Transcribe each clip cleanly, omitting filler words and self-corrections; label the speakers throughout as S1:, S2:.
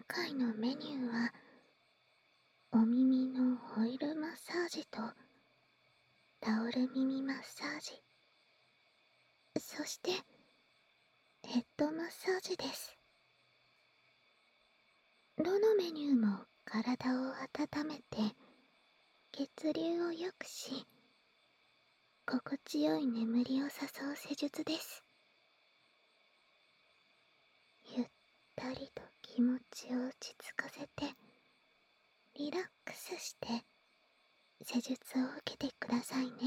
S1: 回のメニューはお耳のオイルマッサージとタオル耳マッサージ、そしてヘッドマッサージです。どのメニューも体を温めて血流を良くし、心地よい眠りを誘う施術です。ゆったりと気持ちを落ち着かせてリラックスして施術を受けてくださいね。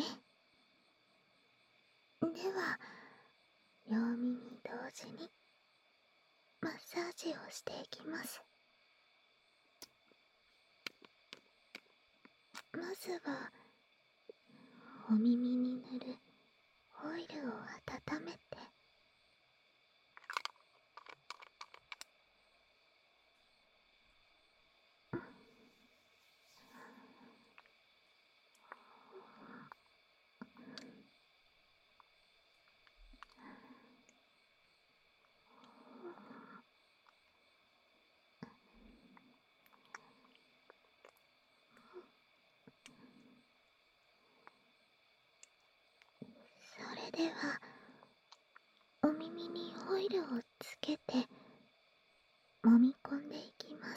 S1: では、両耳同時にマッサージをしていきます。まずはお耳に塗るオイルを温めて、それではお耳にオイルをつけて揉み込んでいきます。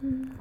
S1: ん。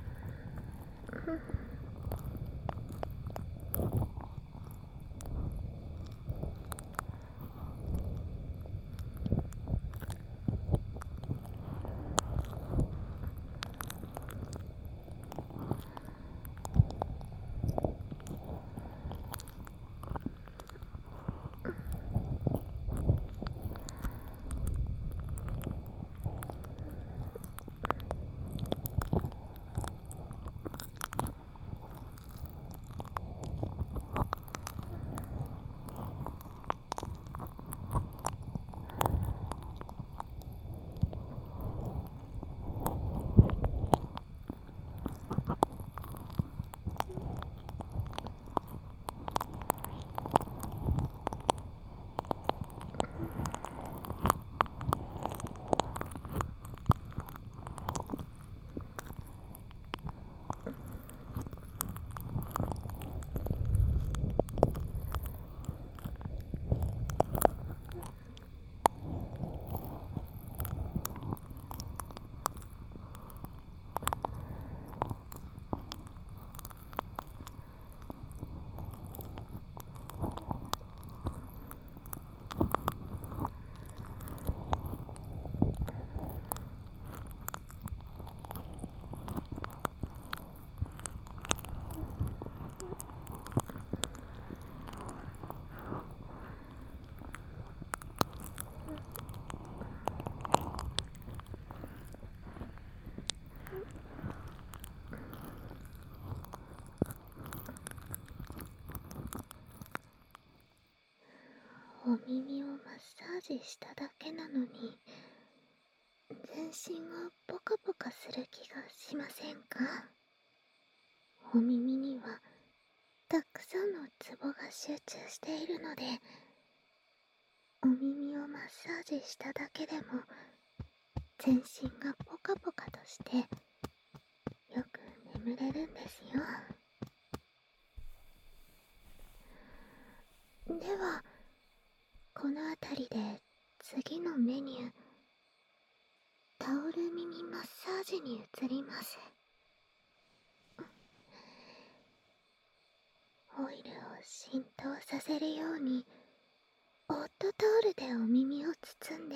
S1: お耳をマッサージしただけなのに、全身がポカポカする気がしませんか？お耳にはたくさんのツボが集中しているので、お耳をマッサージしただけでも全身がポカポカとしてよく眠れるんですよ。ではこの辺りで次のメニュー、タオル耳マッサージに移ります。オイルを浸透させるようにホットタオルでお耳を包んで、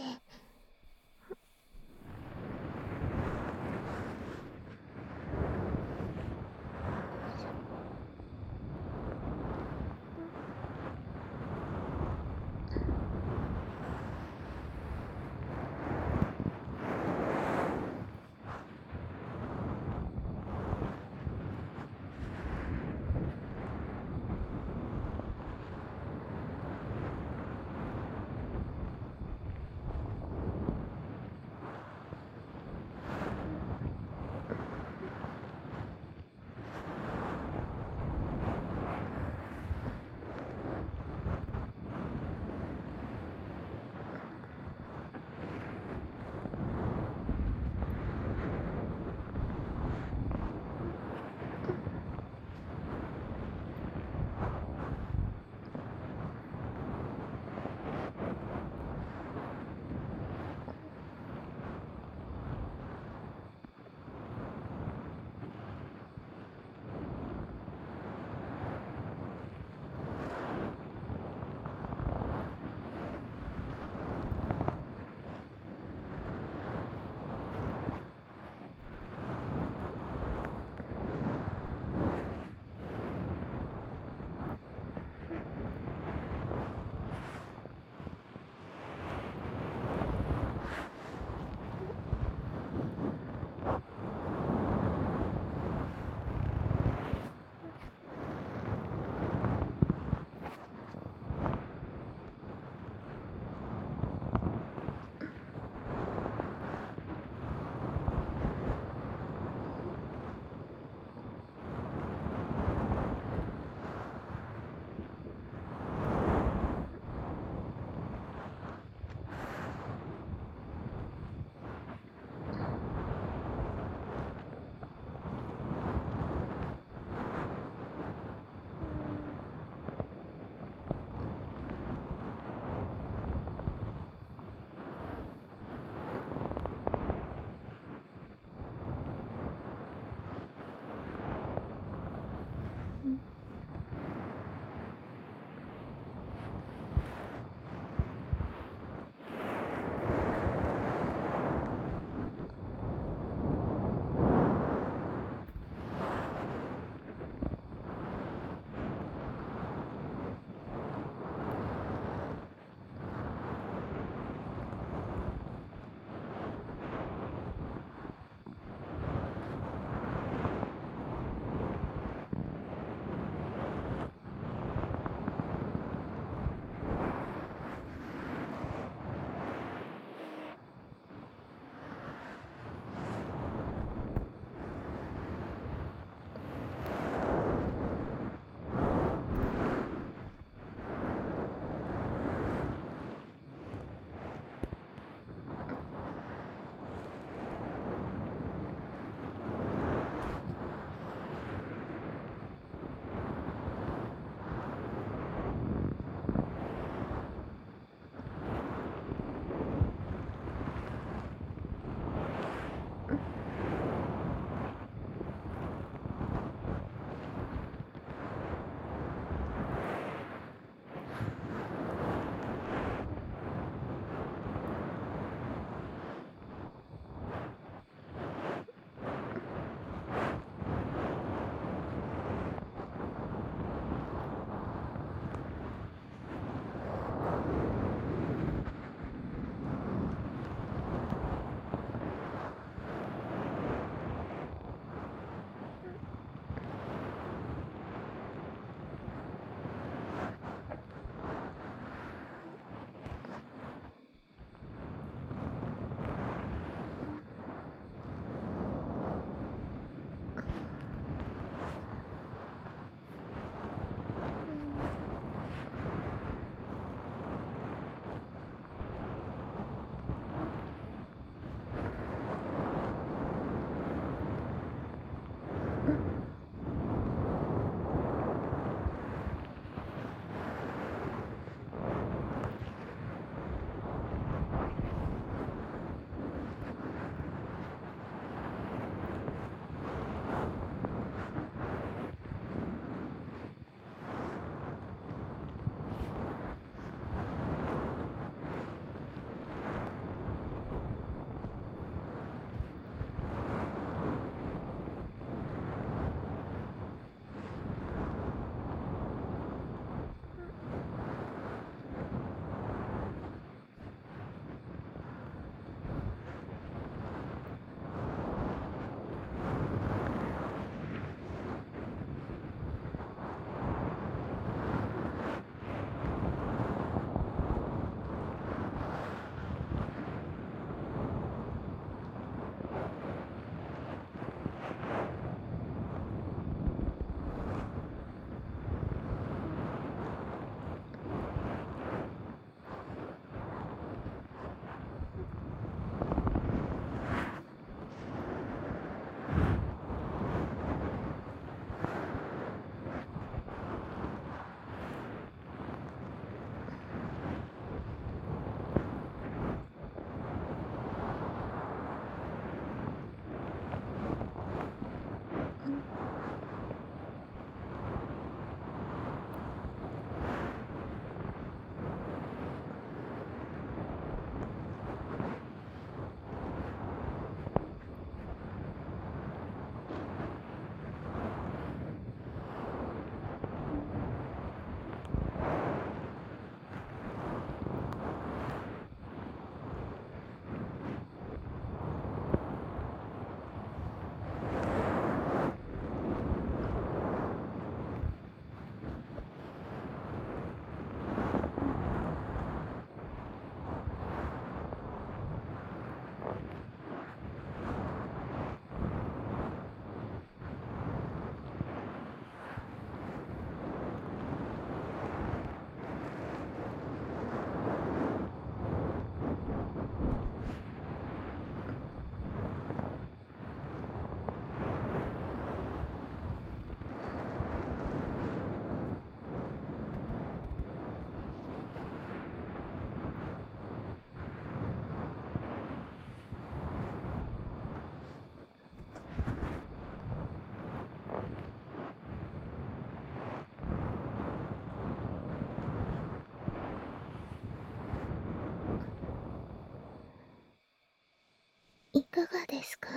S1: かがですか？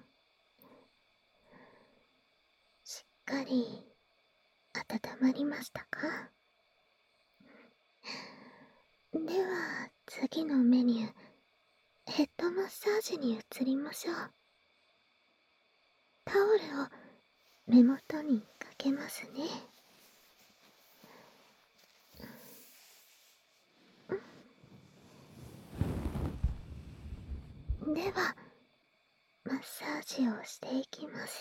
S1: しっかり温まりましたか？では次のメニュー、ヘッドマッサージに移りましょう。タオルを目元にかけますね。ではマッサージをしていきます。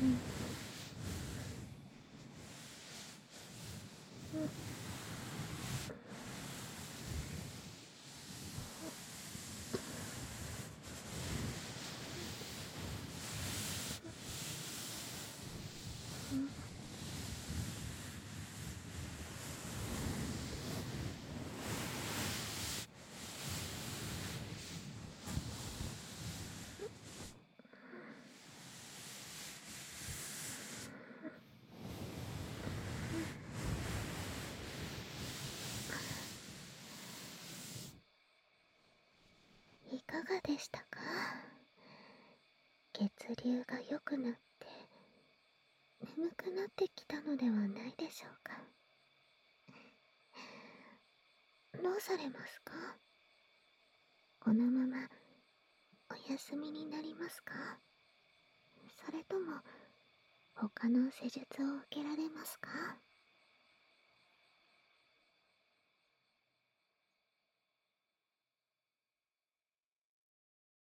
S1: うん。いかがでしたか？血流が良くなって眠くなってきたのではないでしょうか。どうされますか？このままお休みになりますか？それとも他の施術を受けられますか？